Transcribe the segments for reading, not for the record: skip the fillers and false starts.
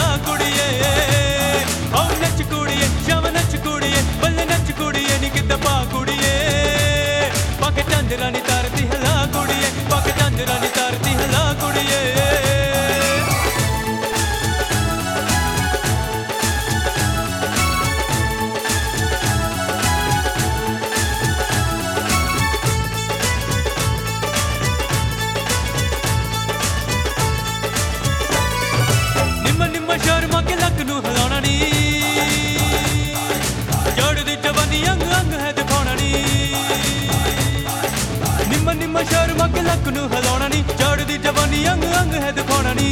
ਹਲਾ ਕੁੜੀਏ ਓ ਨੱਚ ਕੁੜੀਏ ਸ਼ਾਮ ਨੱਚ ਕੁੜੀਏ ਬੱਲੇ ਨੱਚ ਕੁੜੀਏ ਨੀ ਕਿੱਦਾਂ ਪਾ ਕੁੜੀਏ ਪੱਕ ਝਾਂਜਰਾਂ ਨੀ ਤਰਦੀ ਹਲਾ ਕੁੜੀਏ ਪੱਕ ਝਾਂਜਰਾਂ ਨੀ ਤਰਦੀ ਹਲਾ ਕੁੜੀਏ ਸ਼ਰਮਾ ਕੇ ਲੱਕ ਨੂੰ ਹਿਲਾਉਣਾ ਨੀ ਜੜਦੀ ਜਵਾਨੀ ਅੰਗ ਅੰਗ ਹੈ ਦਿਖਾਉਣਾ ਨੀ ਨਿੰਮ ਸ਼ਰਮਾ ਕੇ ਲੱਕ ਨੂੰ ਹਿਲਾਉਣਾ ਨੀ ਜੜਦੀ ਜਵਾਨੀ ਅੰਗ ਅੰਗ ਹੈ ਦਿਖਾਉਣਾ ਨੀ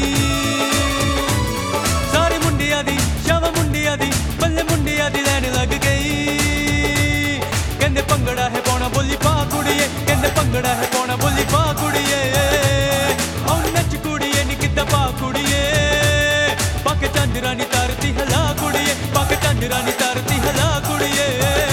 ਸਾਰੇ ਮੁੰਡਿਆਂ ਦੀ ਸ਼ਾਵਾ ਮੁੰਡਿਆਂ ਦੀ ਬੱਲੇ ਮੁੰਡਿਆਂ ਦੀ ਲੈਣ ਲੱਗ ਗਈ ਕਹਿੰਦੇ ਭੰਗੜਾ ਹੈ ਪਾਉਣਾ ਬੋਲੀ ਪਾ ਕੁੜੀਏ ਕਹਿੰਦੇ ਭੰਗੜਾ ਹੈ ਪਾਉਣਾ ਬੋਲੀ ਪਾ ਕੁੜੀਏ ਓ ਨੱਚ ਕੁੜੀਏ ਨੀ ਕਿੱਦਾਂ ਪਾ ਕੁੜੀਏ ਪੱਕ ਝਾਂਜਰਾਂ ਨੀ ਤਰਦੀ ਹਲਾ ਕੁੜੀਏ ਪੱਕ ਝਾਂਜਰਾਂ ਨੀ ਤਰਦੀ ਹਲਾ ਕੁੜੀਏ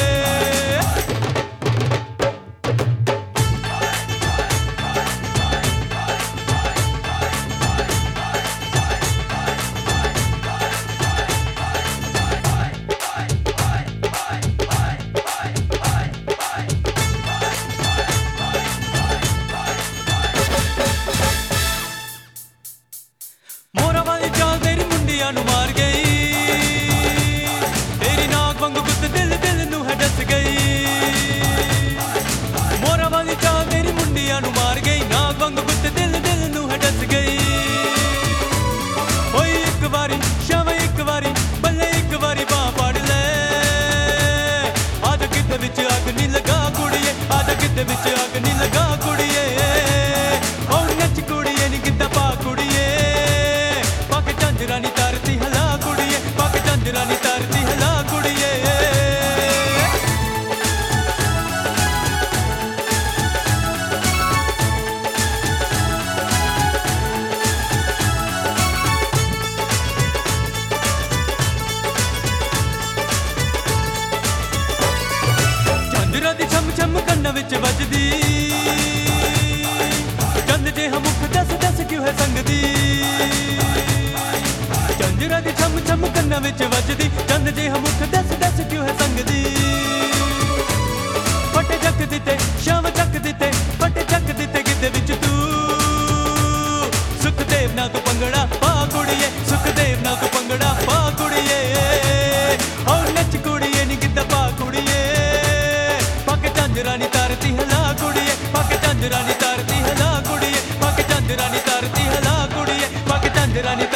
ਮੋਰਾਂ ਵਾਲੀ ਚਾਲ ਤੇਰੀ ਮੁੰਡਿਆਂ ਨੂੰ ਮਾਰ ਗਈ ਤੇਰੀ ਨਾਕ ਵਾਂਗੂ ਗੁੱਤ ਦਿਲ ਦਿਲ ਨੂੰ ਹੈ ਡਸ ਗਈ ਮੋਰਾਂ ਵਾਲੀ ਚਾਲ ਤੇਰੀ ਮੁੰਡਿਆਂ ਨੂੰ ਮਾਰ ਗਈ ਨਾਕ ਵਾਂਗੂ ਗੁੱਤ ਦਿਲ ਦਿਲ ਨੂੰ ਹੈ ਡਸ ਗਈ ਹੋਈ ਇੱਕ ਵਾਰੀ ਸ਼ਾਮ ਇੱਕ ਵਾਰੀ ਬੱਲੇ ਇੱਕ ਵਾਰੀ ਬਾਂਹ ਫੜ ਲੈ ਆਜ ਕਿਤੇ ਵਿੱਚ ਅੱਗ ਨੀ ਲਗਾ ਕੁੜੀਏ ਆਜ ਕਿਤੇ ਵਿੱਚ ਅੱਗ ਨੀ ਲਗਾ ਕੁੜੀਏ ਓ ਨੱਚ ਕੁੜੀਏ ਨੀ ਕਿੱਦਾਂ ਪਾ ਕੁੜੀਏ ਪੱਕ ਝਾਂਜਰਾਂ ਨੀ ਤਰਦੀ ਹਲਾ ਕੁੜੀਏ ਪੱਕ ਝਾਂਜਰਾਂ ਨੀ ਤਰਦੀ ਹਲਾ ਕੁੜੀਏ ਝਾਂਜਰਾਂ ਦੀ ਛਮ ਛਮ ਕੰਨਾਂ ਵਿੱਚ ਵੱਜਦੀ ਚੰਦ ਜਿਹਾ ਮੁਖ ਦੱਸ ਦੱਸ ਕਿਉਂ ਹੈ ਸੰਗਦੀ ਝਾਂਜਰਾਂ ਦੀ ਛਮ ਛਮ ਕੰਨਾਂ ਵਿੱਚ ਵੱਜਦੀ ਚੰਦ ਜਿਹਾ ਮੁਖ ਦੱਸ ਦੱਸ ਕਿਉਂ ਹੈ ਸੰਗਦੀ ਫੱਟੇ ਚੱਕ ਦਿੱਤੇ ਸ਼ਾਮ ਚੱਕ ਦਿੱਤੇ ਫੱਟੇ ਚੱਕ ਦਿੱਤੇ ਗਿੱਧੇ ਵਿੱਚ ਤੂੰ ਸੁਖਦੇਵ ਨਾਲ ਤੂੰ ਭੰਗੜਾ ਪਾ ਕੁੜੀਏ ਸੁਖਦੇਵ ਨਾਲ ਤੂੰ ਭੰਗੜਾ ਪਾ ਕੁੜੀਏ ਓ ਨੱਚ ਕੁੜੀਏ ਨੀ ਗਿੱਧਾ ਪਾ ਕੁੜੀਏ ਪੱਕ ਝਾਂਜਰਾਂ ਨੀ ਤਰਦੀ ਹਲਾ ਕੁੜੀਏ ਪੱਕ ਝਾਂਜਰਾਂ ਨੀ ਤਰਦੀ ਹਲਾ ਕੁੜੀਏ ਪੱਕ ਝਾਂਜਰਾਂ ਨੀ ਤਰਦੀ ਹਲਾ ਕੁੜੀਏ ਪੱਕ ਝਾਂਜਰਾਂ ਨੀ